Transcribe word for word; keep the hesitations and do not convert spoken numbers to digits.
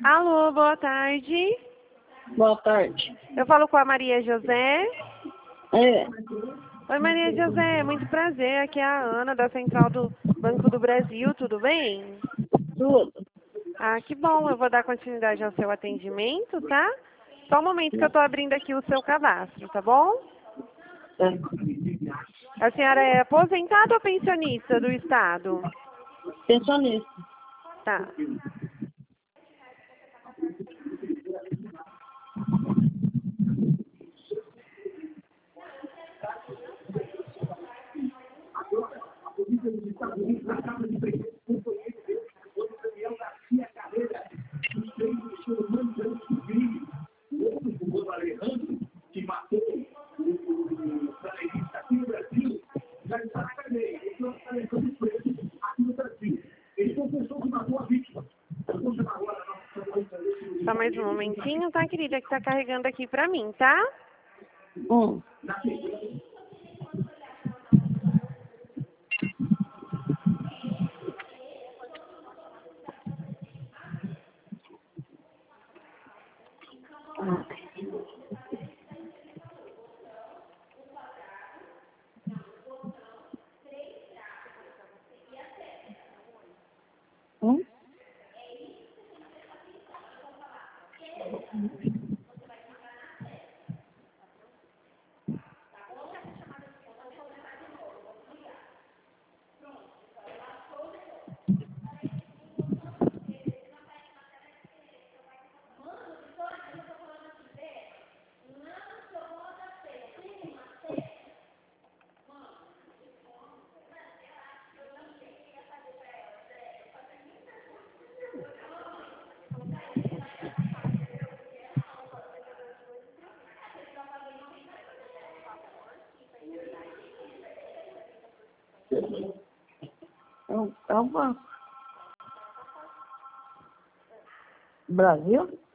Alô, boa tarde. Boa tarde. Eu falo com a Maria José. É, Oi, Maria José, muito prazer. Aqui é a Ana, da Central do Banco do Brasil, tudo bem? tudo. Ah, que bom. Eu vou dar continuidade ao seu atendimento, tá? Só um momento que eu estou abrindo aqui o seu cadastro, tá bom? É. A senhora é aposentada ou pensionista do Estado? Pensionista. Tá. Só mais um momentinho, tá, querida? Que tá carregando aqui pra mim, tá? Hum. Hum? É um, é um banco. Brasil?